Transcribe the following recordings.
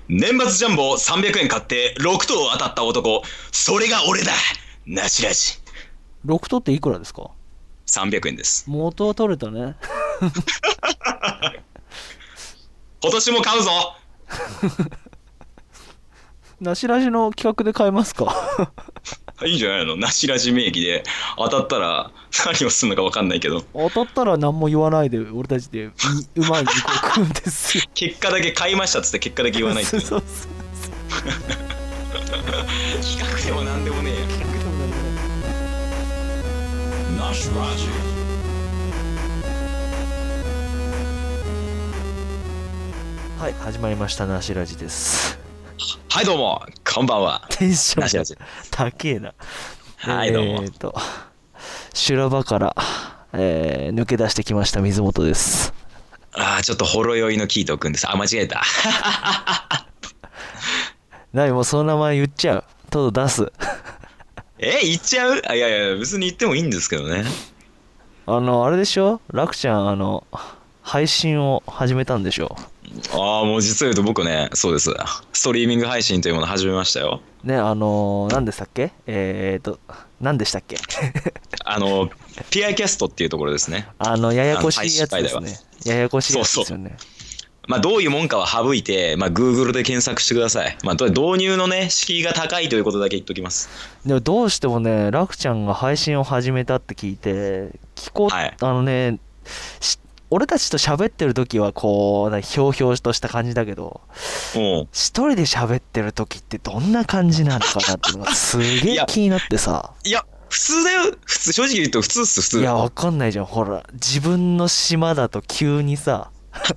年末ジャンボ300円買って6等当たった男、それが俺だ。なしラジ。 6等っていくらですか？ 300円です。 元は取れたね。 今年も買うぞ。 なしラジの企画で買えますか？ いいんじゃないの？なしラジ名義で当たったら何をするのか分かんないけど、 当たったら何も言わないで俺たちでうまい肉を食うんですよ。 結果だけ買いましたっつって結果だけ言わないっていう。 そうそう企画でもなんでもねえよ。 企画でもないからなしラジ。 はい、始まりました。なしラジです。 はいどうもこんばんは。 テンションなしラジ。 高えな。 はいどうも。 修羅場から、抜け出してきました水本です。 ちょっとほろ酔いのキートくんです。間違えた。 何もうその名前言っちゃう。とうとう出す。 言っちゃう？いやいや別に言ってもいいんですけどね。 あれでしょ、楽ちゃん配信を始めたんでしょ。 もう実を言うと僕ね、そうです。ストリーミング配信というものを始めましたよ。 ね、何でしたっけ？何でしたっけ？ ピアキャストっていうところですね。 ややこしいやつですね。ややこしいやつですよね。 まあどういうもんかは省いて、まあ Google で検索してください。まあ導入のね、敷居が高いということだけ言っときます。 でもどうしてもね、楽ちゃんが配信を始めたって聞いて、 はい、 俺たちと喋ってる時はこうひょうひょうとした感じだけど、一人で喋ってる時ってどんな感じなのかなっていうのがすげえ気になってさ。 いや普通だよ。普通、正直言うと普通っす。普通。 いやわかんないじゃん。ほら自分の島だと急にさ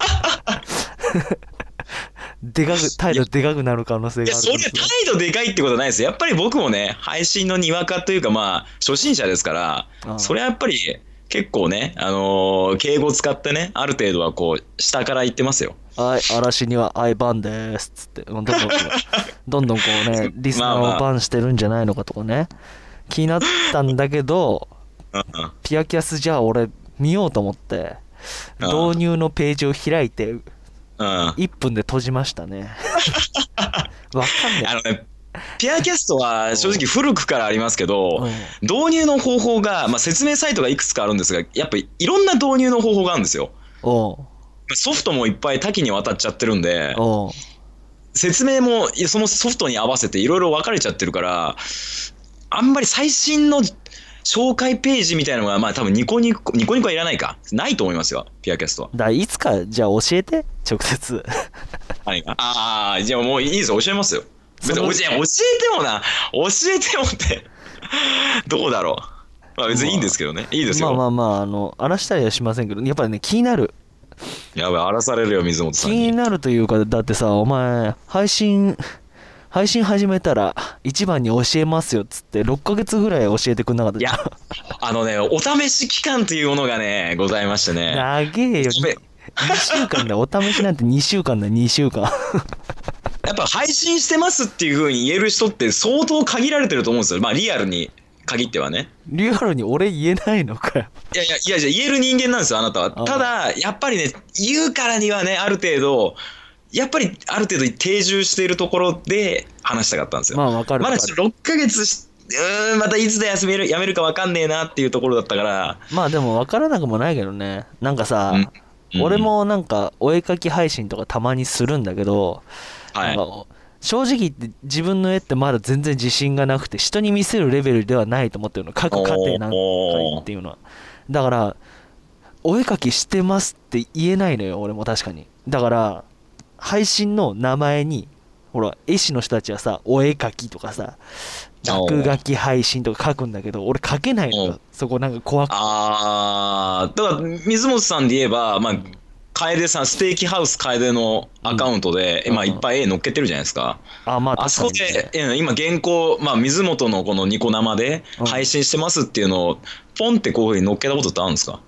態度でかくなる可能性がある。 いや、それ態度でかいってことはないですよ。やっぱり僕もね、配信のにわかというか、まあ、初心者ですから、それはやっぱり結構ね、敬語使ってね、ある程度はこう、下から言ってますよ。 はい、嵐には愛バンですっつって、どんどんこうね、リスナーをバンしてるんじゃないのかとかね、気になったんだけど、ピアキャスじゃあ俺見ようと思って、導入のページを開いて、1分で閉じましたね。わかんない。 ピアキャストは正直古くからありますけど、導入の方法が、まあ、説明サイトがいくつかあるんですが、やっぱりいろんな導入の方法があるんですよ。ソフトもいっぱい多岐にわたっちゃってるんで、説明もそのソフトに合わせていろいろ分かれちゃってるから、あんまり最新の紹介ページみたいなのが、まあ多分ニコニコはいらないか。ないと思いますよ、ピアキャストは。 いつか、じゃあ教えて、直接。 何が？じゃあもういいですよ、教えますよ。別に教えてもってどうだろう。まあ別にいいんですけどね。いいですよ。 荒らしたりはしませんけど、やっぱりね、気になる。 やばい、荒らされるよ、水本さんに。 気になるというか、だってさ、お前、配信始めたら一番に教えますよっつって6ヶ月ぐらい教えてくんなかったじゃん。 いや、お試し期間というものがね、ございましてね。 長えよ。2週間だ。お試しなんて2週間だ、2週間。 やっぱ配信してますっていう風に言える人って相当限られてると思うんですよ。まあリアルに限ってはね。 リアルに俺言えないのかよ。 いやじゃあ言える人間なんですよ、あなたは。ただ、やっぱりね、言うからにはね、ある程度定住しているところで話したかったんですよ。 まあわかる。 まだ6ヶ月またいつでやめるか分かんねえなっていうところだったから。まあでも分からなくもないけどね。なんかさ、俺もなんかお絵描き配信とかたまにするんだけど、なんか正直言って自分の絵ってまだ全然自信がなくて、人に見せるレベルではないと思ってるの。描く過程なんかっていうのは。だからお絵描きしてますって言えないのよ、俺も確かに。だから配信の名前に、ほら、絵師の人たちはさ、お絵描きとかさ、落書き配信とか書くんだけど、俺書けないのよ。そこなんか怖くて。 だから水本さんで言えば、まあ楓さん、ステーキハウス楓のアカウントで、まあいっぱい絵載っけてるじゃないですか。あそこで、今原稿、まあ水本のこのニコ生で配信してますっていうのをポンってこういう風に載っけたことってあるんですか？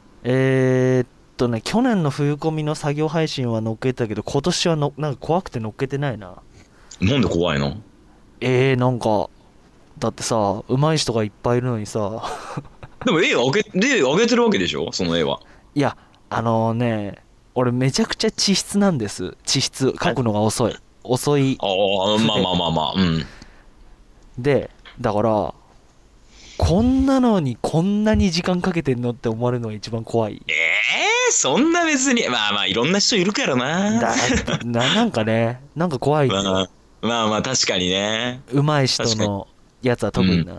去年の冬コミの作業配信は載っけてたけど、今年はなんか怖くて載っけてないな。 なんで怖いの？ なんかだってさ、上手い人がいっぱいいるのにさ。 でも絵上げてるわけでしょ、その絵は。 いや、俺めちゃくちゃ地質なんです。地質書くのが遅い。 遅い。 まあまあまあまあ、うん。 で、だから、こんなのにこんなに時間かけてんのって思われるのが一番怖い。 そんな別に、まあまあいろんな人いるからな。 なんかね、なんか怖いよ。 まあまあ確かにね。 上手い人のやつは特にな。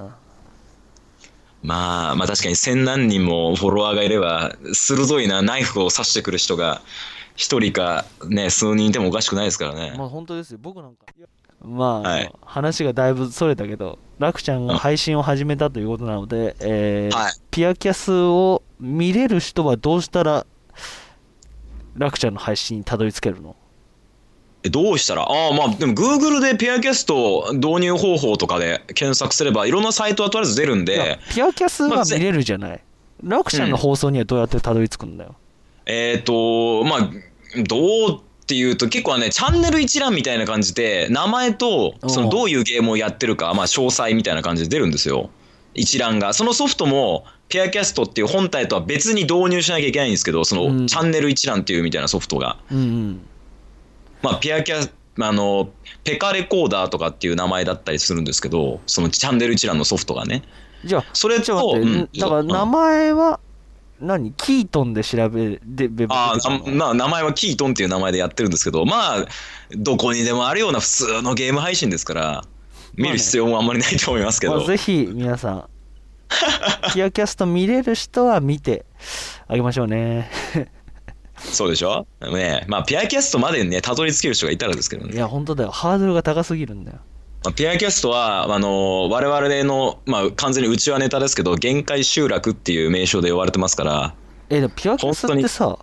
まあ確かに千何人もフォロワーがいれば、鋭いな、ナイフを刺してくる人が一人かね、数人いてもおかしくないですからね。 まあ本当ですよ。僕なんか。まあ、話がだいぶそれたけど、ラクちゃんが配信を始めたということなので、ピアキャスを見れる人はどうしたら、ラクちゃんの配信にたどり着けるの？ どうしたらまあでも Google でピアキャスト導入方法とかで検索すればいろんなサイトはとりあえず出るんで、 ピアキャスは見れるじゃない。ラクちゃんの放送にはどうやってたどり着くんだよ。 まあどうっていうと結構ね、チャンネル一覧みたいな感じで名前とそのどういうゲームをやってるか、まあ詳細みたいな感じで出るんですよ、一覧が。そのソフトもピアキャストっていう本体とは別に導入しなきゃいけないんですけど、そのチャンネル一覧っていうみたいなソフトが、まあピアキャペカレコーダーとかっていう名前だったりするんですけど、そのチャンネル一覧のソフトがね。 じゃあそれと、だから名前は何？キートンで調べで名前はキートンっていう名前でやってるんですけど、まあどこにでもあるような普通のゲーム配信ですから見る必要もあんまりないと思いますけど、 ぜひ皆さんピアキャスト見れる人は見てあげましょうね。 そうでしょね。まあピアキャストまでねたどり着ける人がいたらですけどね。 いや本当だよ、ハードルが高すぎるんだよ。 ピアキャストは我々の、まあ、完全にうちはネタですけど限界集落っていう名称で呼ばれてますから。 でもピアキャストってさ、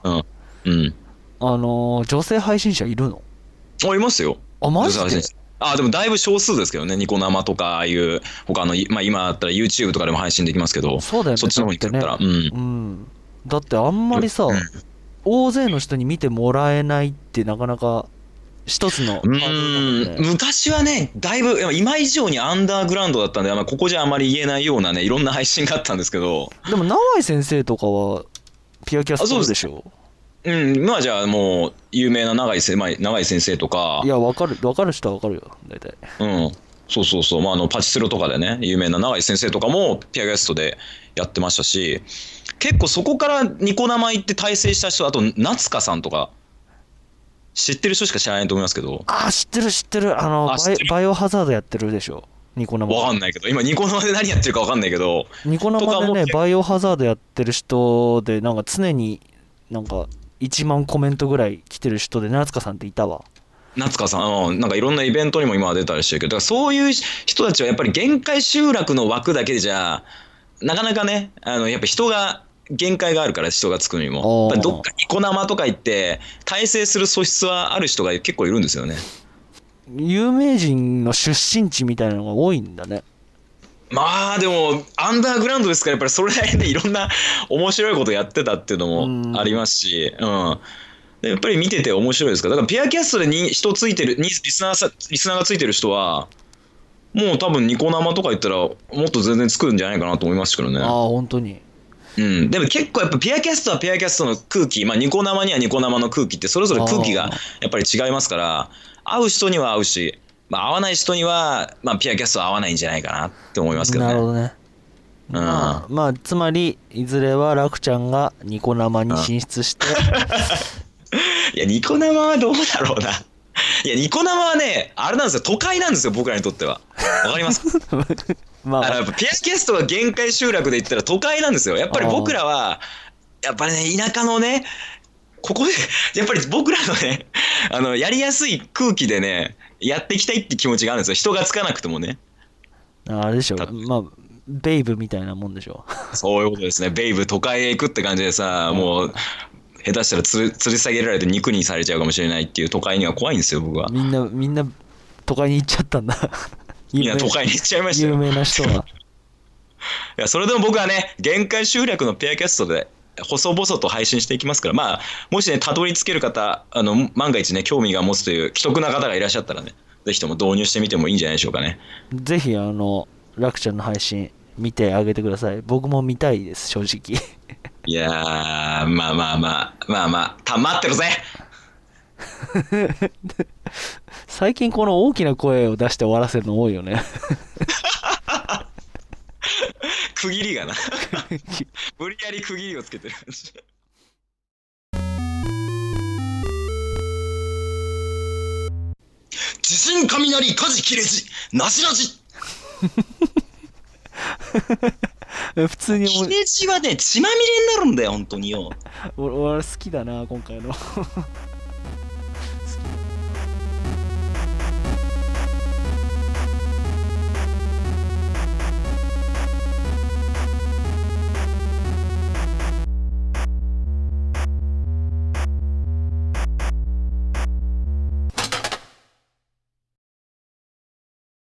女性配信者いるの？ いますよ。 マジで？ でもだいぶ少数ですけどね。ニコ生とかああいう他の、まあ、今だったら YouTube とかでも配信できますけど、 そうだよね、 そっちの方に来ったら、 だってあんまりさ、大勢の人に見てもらえないってなかなか一つの、 昔はねだいぶ今以上にアンダーグラウンドだったんで、ここじゃあまり言えないようなねいろんな配信があったんですけど。 でも永井先生とかはピアキャストでしょ？ まあじゃあもう有名な永井先生とか。 いや分かる人は分かるよ大体。 そう、まあ、パチスロとかでね有名な永井先生とかもピアキャストでやってましたし、結構そこからニコ生行って大成した人、あと夏香さんとか知ってる人しか知らないと思いますけど。 知ってるバイオハザードやってるでしょニコ生。 わかんないけど今ニコ生で何やってるかわかんないけど、 ニコ生でねバイオハザードやってる人でなんか常になんか1万コメントぐらい来てる人で夏香さんっていたわ。 夏香さん、なんかいろんなイベントにも今は出たりしてるけど、だからそういう人たちはやっぱり限界集落の枠だけじゃなかなかね、やっぱ人が限界があるから、人がつくにもどっかニコ生とか行って大成する素質はある人が結構いるんですよね。 有名人の出身地みたいなのが多いんだね。 まあでもアンダーグラウンドですから、やっぱりそれなりにいろんな面白いことやってたっていうのもありますし、やっぱり見てて面白いですから。だからピアキャストで人ついてるリスナーがついてる人はもう多分ニコ生とか言ったらもっと全然つくんじゃないかなと思いますけどね。 本当に。 でも結構やっぱピアキャストはピアキャストの空気、ニコ生にはニコ生の空気ってそれぞれ空気がやっぱり違いますから、合う人には合うし、合わない人には、ピアキャストは合わないんじゃないかなって思いますけどね。 なるほどね。つまりいずれはラクちゃんがニコ生に進出して、 いやニコ生はどうだろうな。いやニコ生はねあれなんですよ、都会なんですよ僕らにとっては。わかりますやっぱピアキャストが限界集落で言ったら都会なんですよ。やっぱり僕らはやっぱりね田舎のね、ここでやっぱり僕らのねやりやすい空気でねやっていきたいって気持ちがあるんですよ。人がつかなくてもね。 あれでしょ、ベイブみたいなもんでしょ。 そういうことですね。ベイブ都会へ行くって感じでさ、もう下手したら吊り下げられて肉にされちゃうかもしれないっていう都会には怖いんですよ僕は。 みんな都会に行っちゃったんだ。 みんな都会に行っちゃいましたよ。 有名な人は。いやそれでも僕はね限界集落のピアキャストで細々と配信していきますから、もしねたどり着ける方万が一ね興味が持つという既得な方がいらっしゃったらね、ぜひとも導入してみてもいいんじゃないでしょうかね。 ぜひラクちゃんの配信見てあげてください。僕も見たいです正直。 いやー待ってるぜ。 最近この大きな声を出して終わらせるの多いよね。 区切りがな。無理やり区切りをつけてる感じ。地震雷火事切れ字なしなし。 普通に切れ字はね血まみれになるんだよ本当によ。 俺好きだな今回の。